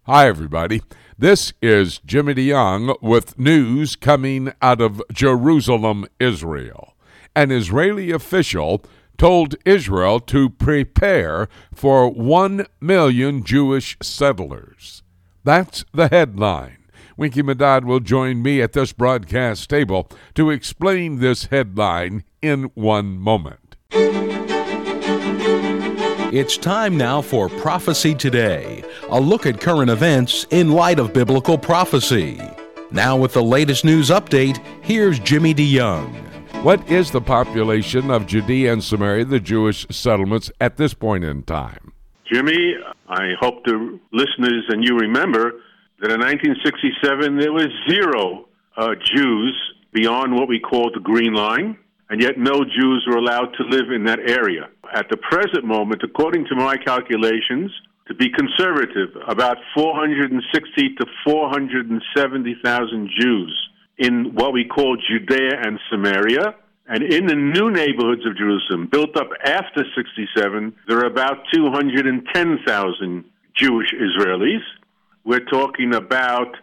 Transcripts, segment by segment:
Hi, everybody. This is Jimmy DeYoung with news coming out of Jerusalem, Israel. An Israeli official told Israel to prepare for 1 million Jewish settlers. That's the headline. Winky Medad will join me at this broadcast table to explain this headline in one moment. It's time now for Prophecy Today, a look at current events in light of biblical prophecy. Now with the latest news update, here's Jimmy DeYoung. What is the population of Judea and Samaria, the Jewish settlements, at this point in time? Jimmy, I hope the listeners and you remember that in 1967 there was zero Jews beyond what we call the Green Line, and yet no Jews were allowed to live in that area. At the present moment, according to my calculations, to be conservative, about 460 to 470,000 Jews in what we call Judea and Samaria. And in the new neighborhoods of Jerusalem, built up after 67, there are about 210,000 Jewish Israelis. We're talking about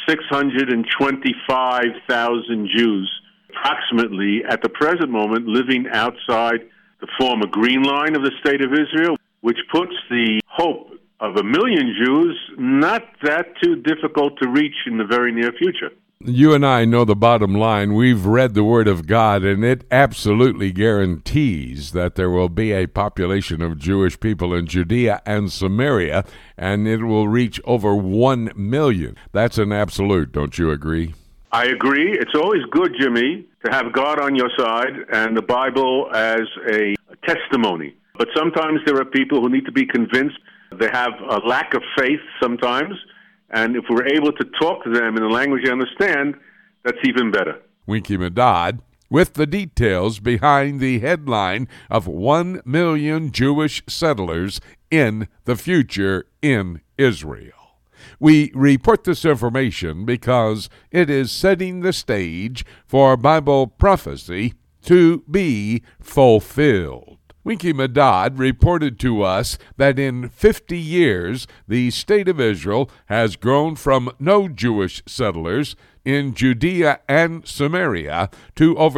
625,000 Jews approximately at the present moment living outside the former Green Line of the State of Israel, which puts the hope of 1 million Jews not that too difficult to reach in the very near future. You and I know the bottom line. We've read the Word of God, and it absolutely guarantees that there will be a population of Jewish people in Judea and Samaria, and it will reach over 1 million. That's an absolute, don't you agree? I agree. It's always good, Jimmy, to have God on your side and the Bible as a testimony. But sometimes there are people who need to be convinced. They have a lack of faith sometimes. And if we're able to talk to them in a language they understand, that's even better. Winky Medad with the details behind the headline of 1 million Jewish settlers in the future in Israel. We report this information because it is setting the stage for Bible prophecy to be fulfilled. Winky Medad reported to us that in 50 years, the state of Israel has grown from no Jewish settlers in Judea and Samaria to over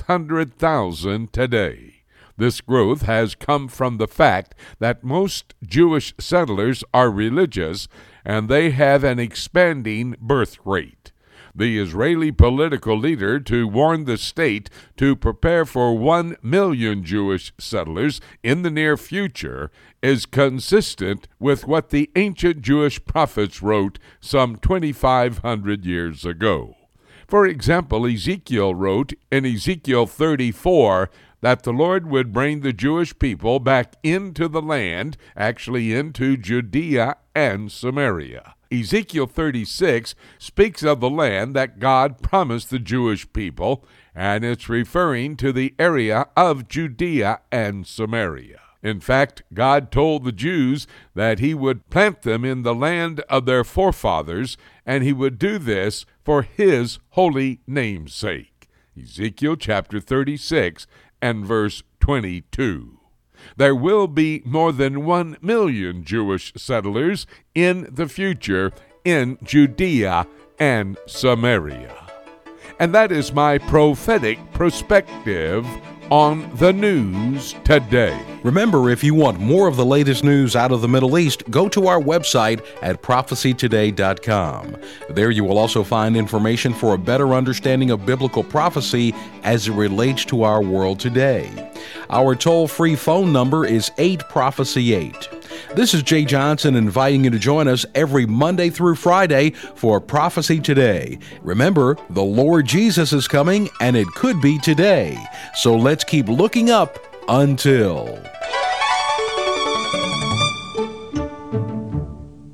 600,000 today. This growth has come from the fact that most Jewish settlers are religious and they have an expanding birth rate. The Israeli political leader to warn the state to prepare for 1 million Jewish settlers in the near future is consistent with what the ancient Jewish prophets wrote some 2,500 years ago. For example, Ezekiel wrote in Ezekiel 34 that the Lord would bring the Jewish people back into the land, actually into Judea and Samaria. Ezekiel 36 speaks of the land that God promised the Jewish people, and it's referring to the area of Judea and Samaria. In fact, God told the Jews that he would plant them in the land of their forefathers, and he would do this for his holy name's sake. Ezekiel chapter 36 and verse 22. There will be more than 1 million Jewish settlers in the future in Judea and Samaria. And that is my prophetic perspective on the news today. Remember, if you want more of the latest news out of the Middle East, go to our website at prophecytoday.com. There you will also find information for a better understanding of biblical prophecy as it relates to our world today. Our toll-free phone number is 8-PROPHECY-8. This is Jay Johnson inviting you to join us every Monday through Friday for Prophecy Today. Remember, the Lord Jesus is coming, and it could be today. So let's keep looking up until...